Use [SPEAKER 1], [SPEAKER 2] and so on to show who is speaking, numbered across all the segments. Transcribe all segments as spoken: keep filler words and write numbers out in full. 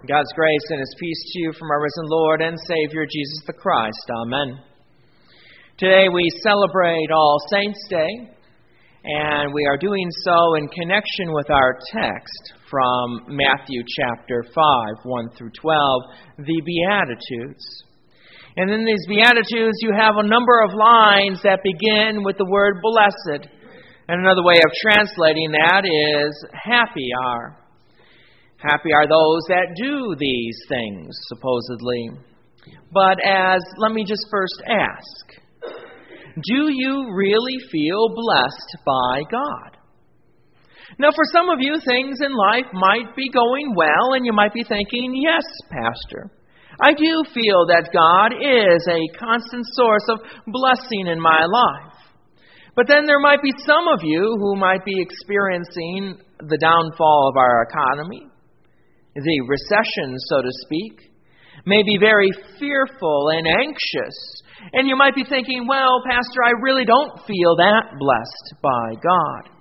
[SPEAKER 1] God's grace and His peace to you from our risen Lord and Savior, Jesus the Christ. Amen. Today we celebrate All Saints' Day, and we are doing so in connection with our text from Matthew chapter five, one through twelve, the Beatitudes. And in these Beatitudes you have a number of lines that begin with the word blessed. And another way of translating that is happy are. Happy are those that do these things, supposedly. But as, let me just first ask, do you really feel blessed by God? Now, for some of you, things in life might be going well, and you might be thinking, yes, Pastor, I do feel that God is a constant source of blessing in my life. But then there might be some of you who might be experiencing the downfall of our economy, the recession, so to speak, may be very fearful and anxious. And you might be thinking, well, Pastor, I really don't feel that blessed by God.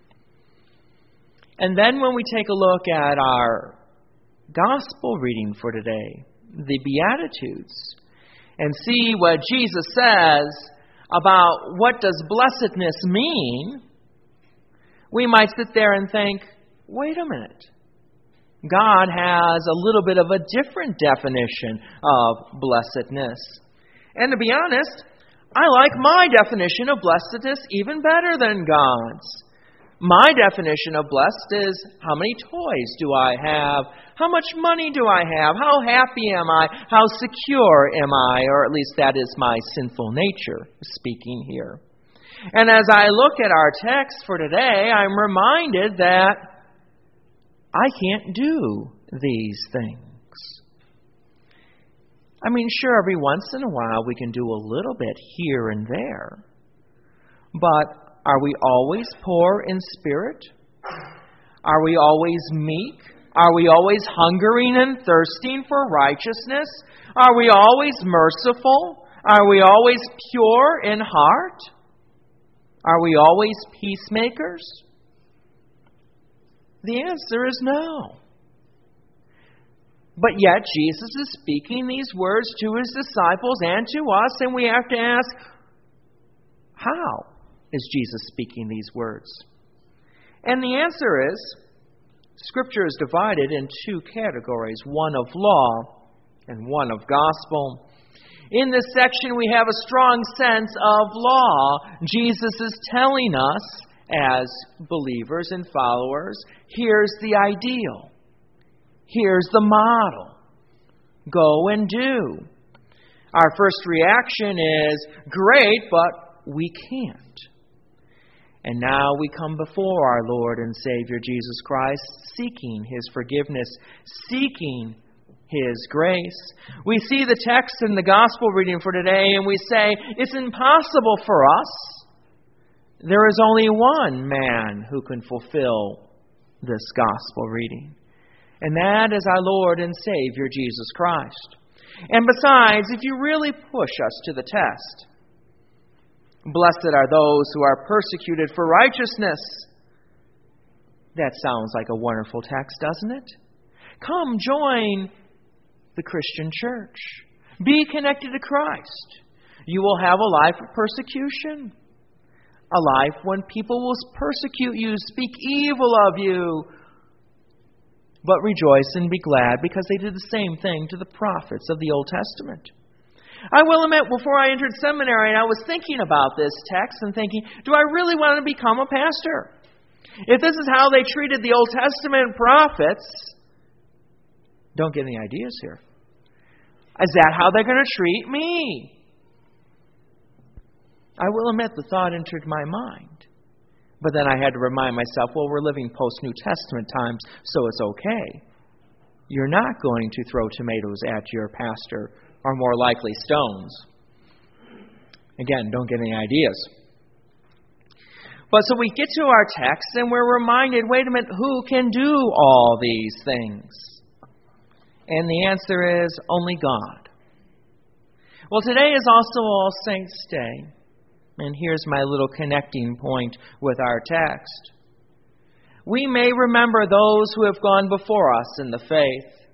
[SPEAKER 1] And then when we take a look at our gospel reading for today, the Beatitudes, and see what Jesus says about what does blessedness mean, we might sit there and think, wait a minute. God has a little bit of a different definition of blessedness. And to be honest, I like my definition of blessedness even better than God's. My definition of blessed is how many toys do I have? How much money do I have? How happy am I? How secure am I? Or at least that is my sinful nature speaking here. And as I look at our text for today, I'm reminded that I can't do these things. I mean, sure, every once in a while we can do a little bit here and there. But are we always poor in spirit? Are we always meek? Are we always hungering and thirsting for righteousness? Are we always merciful? Are we always pure in heart? Are we always peacemakers? The answer is no. But yet Jesus is speaking these words to His disciples and to us, and we have to ask, how is Jesus speaking these words? And the answer is, Scripture is divided in two categories, one of law and one of gospel. In this section we have a strong sense of law. Jesus is telling us, as believers and followers, here's the ideal. Here's the model. Go and do. Our first reaction is, great, but we can't. And now we come before our Lord and Savior Jesus Christ, seeking His forgiveness, seeking His grace. We see the text in the gospel reading for today, and we say, it's impossible for us. There is only one man who can fulfill this gospel reading. And that is our Lord and Savior, Jesus Christ. And besides, if you really push us to the test, blessed are those who are persecuted for righteousness. That sounds like a wonderful text, doesn't it? Come join the Christian church. Be connected to Christ. You will have a life of persecution. A life when people will persecute you, speak evil of you. But rejoice and be glad, because they did the same thing to the prophets of the Old Testament. I will admit, before I entered seminary, I was thinking about this text and thinking, do I really want to become a pastor? If this is how they treated the Old Testament prophets, don't get any ideas here. Is that how they're going to treat me? I will admit the thought entered my mind. But then I had to remind myself, well, we're living post-New Testament times, so it's okay. You're not going to throw tomatoes at your pastor, or more likely stones. Again, don't get any ideas. But so we get to our text and we're reminded, wait a minute, who can do all these things? And the answer is only God. Well, today is also All Saints' Day. And here's my little connecting point with our text. We may remember those who have gone before us in the faith.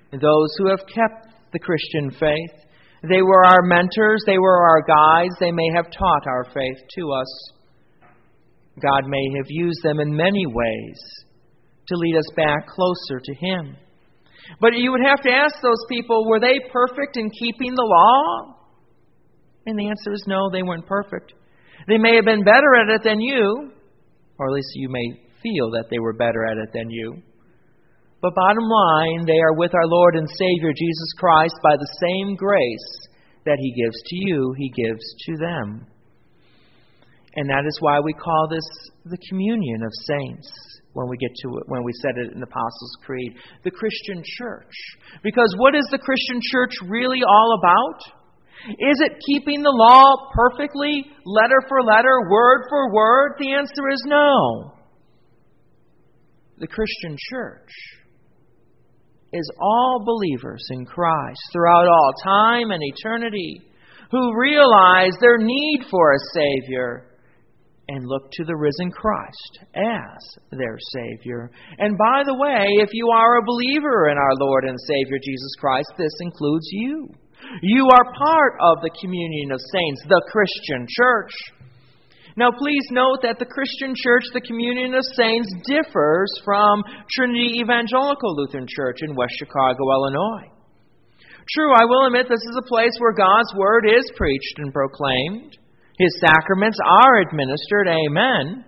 [SPEAKER 1] those who have kept the Christian faith. They were our mentors, they were our guides, they may have taught our faith to us. God may have used them in many ways to lead us back closer to Him. But you would have to ask those people, were they perfect in keeping the law? And the answer is no, they weren't perfect. They may have been better at it than you, or at least you may feel that they were better at it than you. But bottom line, they are with our Lord and Savior Jesus Christ by the same grace that He gives to you, He gives to them. And that is why we call this the communion of saints when we get to it, when we said it in the Apostles' Creed, the Christian church. Because what is the Christian church really all about? Is it keeping the law perfectly, letter for letter, word for word? The answer is no. The Christian church is all believers in Christ throughout all time and eternity who realize their need for a Savior and look to the risen Christ as their Savior. And by the way, if you are a believer in our Lord and Savior Jesus Christ, this includes you. You are part of the communion of saints, the Christian church. Now please note that the Christian church, the communion of saints, differs from Trinity Evangelical Lutheran Church in West Chicago, Illinois. True, I will admit this is a place where God's Word is preached and proclaimed. His sacraments are administered, amen.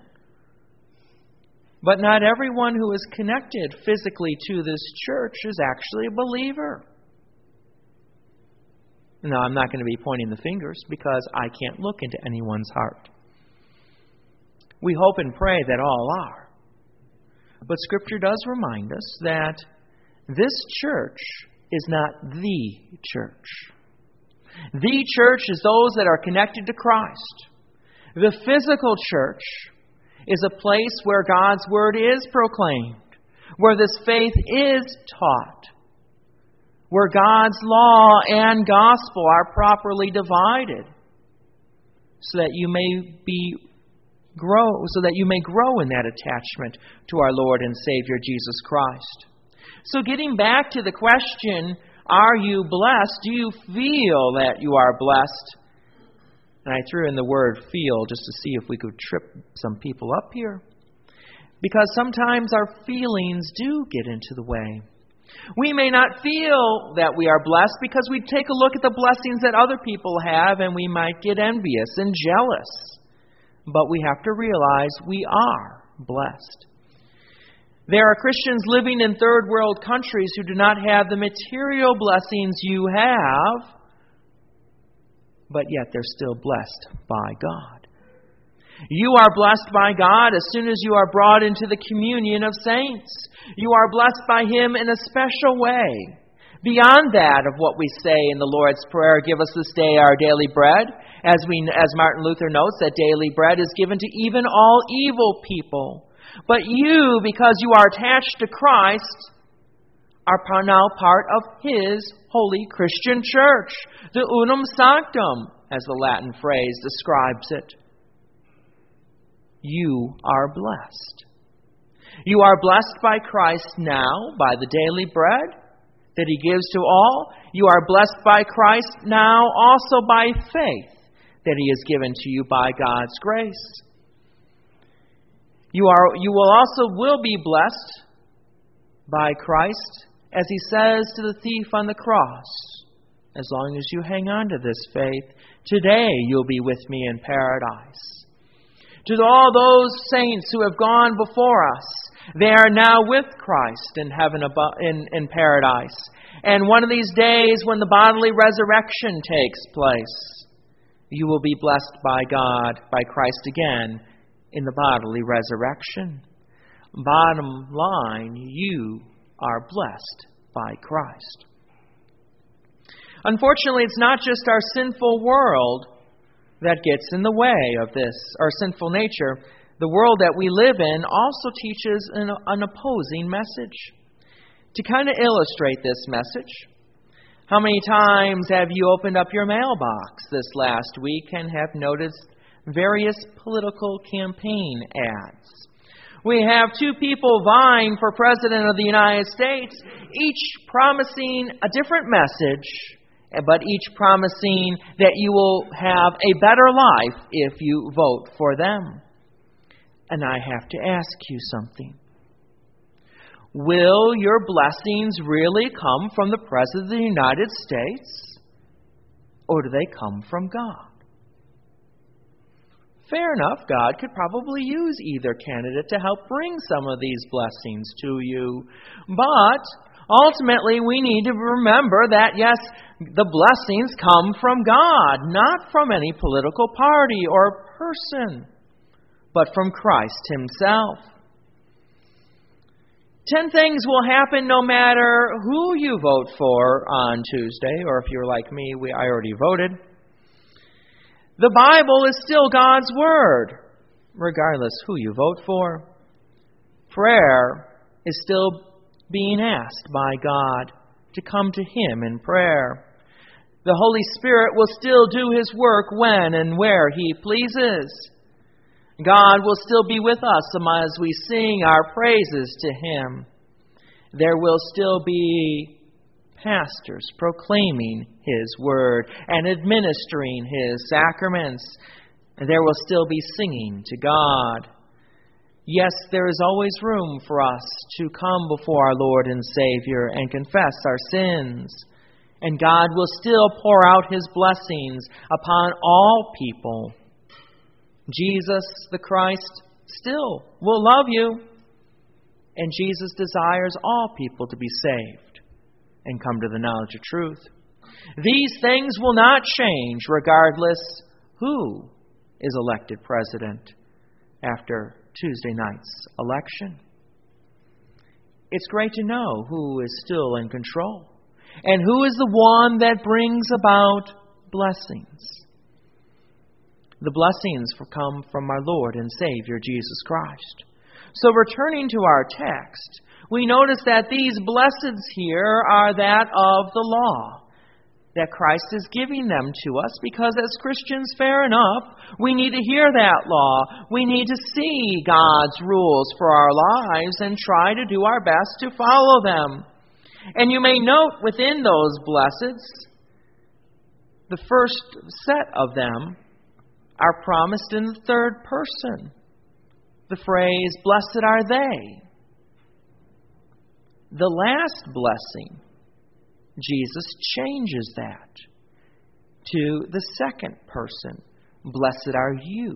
[SPEAKER 1] But not everyone who is connected physically to this church is actually a believer. Now, I'm not going to be pointing the fingers because I can't look into anyone's heart. We hope and pray that all are. But Scripture does remind us that this church is not the church. The church is those that are connected to Christ. The physical church is a place where God's Word is proclaimed, where this faith is taught, where God's law and gospel are properly divided, so that you may be grow, so that you may grow in that attachment to our Lord and Savior Jesus Christ. So getting back to the question, are you blessed? Do you feel that you are blessed? And I threw in the word feel just to see if we could trip some people up here. Because sometimes our feelings do get into the way. We may not feel that we are blessed because we take a look at the blessings that other people have and we might get envious and jealous. But we have to realize we are blessed. There are Christians living in third world countries who do not have the material blessings you have, but yet they're still blessed by God. You are blessed by God as soon as you are brought into the communion of saints. You are blessed by Him in a special way. Beyond that of what we say in the Lord's Prayer, give us this day our daily bread. As we, as Martin Luther notes, that daily bread is given to even all evil people. But you, because you are attached to Christ, are now part of His holy Christian church. The unum sanctum, as the Latin phrase describes it. You are blessed. You are blessed by Christ now, by the daily bread that He gives to all. You are blessed by Christ now also by faith that He has given to you by God's grace. You are, you will also will be blessed by Christ, as He says to the thief on the cross, as long as you hang on to this faith, today you'll be with me in paradise. To all those saints who have gone before us, they are now with Christ in heaven above, in, in paradise. And one of these days when the bodily resurrection takes place, you will be blessed by God, by Christ again, in the bodily resurrection. Bottom line, you are blessed by Christ. Unfortunately, it's not just our sinful world that gets in the way of this, our sinful nature. The world that we live in also teaches an, an opposing message. To kind of illustrate this message, how many times have you opened up your mailbox this last week and have noticed various political campaign ads? We have two people vying for President of the United States, each promising a different message, but each promising that you will have a better life if you vote for them. And I have to ask you something. Will your blessings really come from the President of the United States? Or do they come from God? Fair enough, God could probably use either candidate to help bring some of these blessings to you. But ultimately, we need to remember that, yes, the blessings come from God, not from any political party or person, but from Christ Himself. Ten things will happen no matter who you vote for on Tuesday, or if you're like me, we, I already voted. The Bible is still God's Word, regardless who you vote for. Prayer is still being asked by God to come to Him in prayer. The Holy Spirit will still do His work when and where He pleases. God will still be with us as we sing our praises to Him. There will still be pastors proclaiming His Word and administering His sacraments. And there will still be singing to God. Yes, there is always room for us to come before our Lord and Savior and confess our sins. And God will still pour out His blessings upon all people. Jesus, the Christ, still will love you. And Jesus desires all people to be saved and come to the knowledge of truth. These things will not change regardless who is elected president after Tuesday night's election. It's great to know who is still in control and who is the one that brings about blessings. The blessings come from our Lord and Savior, Jesus Christ. So returning to our text, we notice that these blessings here are that of the law, that Christ is giving them to us because as Christians, fair enough, we need to hear that law. We need to see God's rules for our lives and try to do our best to follow them. And you may note within those blessings, the first set of them are promised in the third person. The phrase, blessed are they. The last blessing, Jesus changes that to the second person, blessed are you.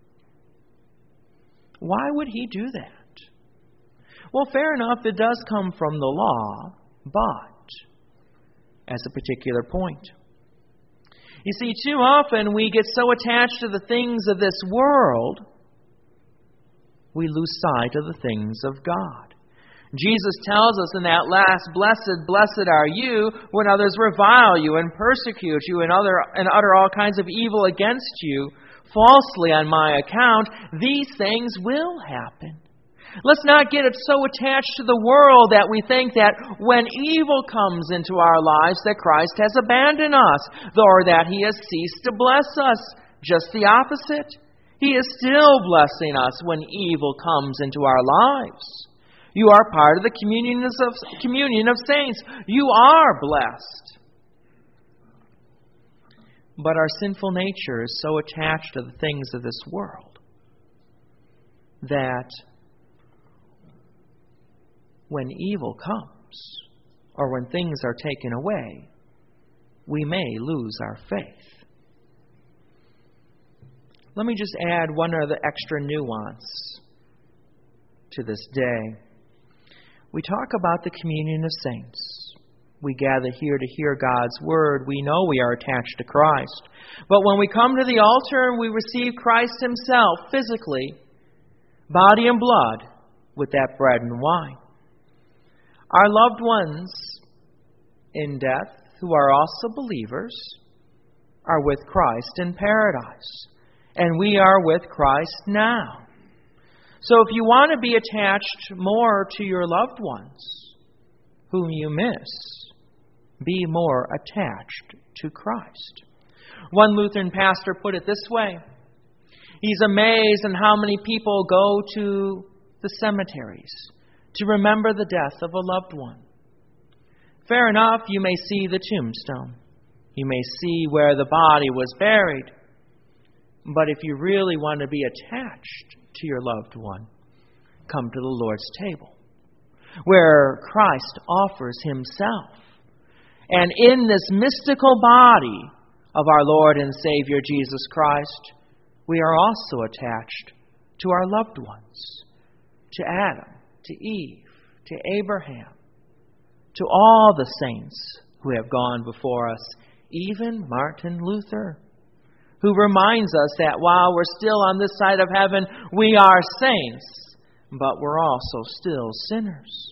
[SPEAKER 1] Why would He do that? Well, fair enough, it does come from the law, but as a particular point. You see, too often we get so attached to the things of this world, we lose sight of the things of God. Jesus tells us in that last, blessed, blessed are you, when others revile you and persecute you and, other, and utter all kinds of evil against you falsely on my account. These things will happen. Let's not get it so attached to the world that we think that when evil comes into our lives that Christ has abandoned us, or that He has ceased to bless us. Just the opposite. He is still blessing us when evil comes into our lives. You are part of the communion of, communion of saints. You are blessed. But our sinful nature is so attached to the things of this world that when evil comes, or when things are taken away, we may lose our faith. Let me just add one other extra nuance to this day. We talk about the communion of saints. We gather here to hear God's Word. We know we are attached to Christ. But when we come to the altar and we receive Christ Himself physically, body and blood, with that bread and wine, our loved ones in death, who are also believers, are with Christ in paradise. And we are with Christ now. So if you want to be attached more to your loved ones, whom you miss, be more attached to Christ. One Lutheran pastor put it this way. He's amazed at how many people go to the the cemeteries to remember the death of a loved one. Fair enough, you may see the tombstone. You may see where the body was buried. But if you really want to be attached to your loved one, come to the Lord's table, where Christ offers Himself. And in this mystical body of our Lord and Savior Jesus Christ, we are also attached to our loved ones, to Adam, to Eve, to Abraham, to all the saints who have gone before us, even Martin Luther, who reminds us that while we're still on this side of heaven, we are saints, but we're also still sinners.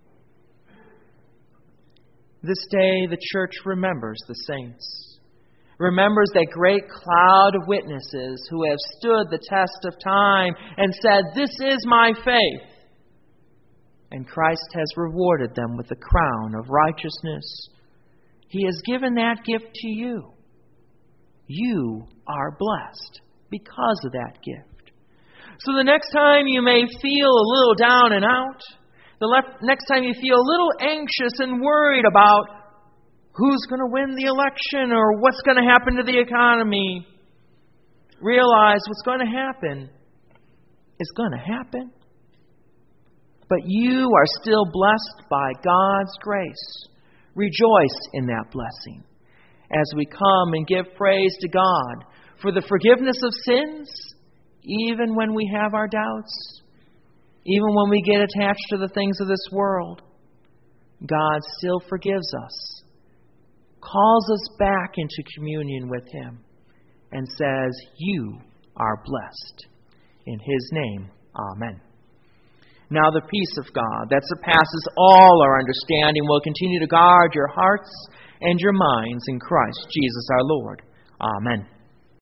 [SPEAKER 1] This day, the church remembers the saints, remembers that great cloud of witnesses who have stood the test of time and said, "This is my faith." And Christ has rewarded them with the crown of righteousness. He has given that gift to you. You are blessed because of that gift. So the next time you may feel a little down and out, the left, next time you feel a little anxious and worried about who's going to win the election or what's going to happen to the economy, realize what's going to happen is going to happen. But you are still blessed by God's grace. Rejoice in that blessing as we come and give praise to God for the forgiveness of sins, even when we have our doubts, even when we get attached to the things of this world. God still forgives us, calls us back into communion with Him, and says, "You are blessed." In His name, amen. Now the peace of God that surpasses all our understanding will continue to guard your hearts and your minds in Christ Jesus our Lord. Amen.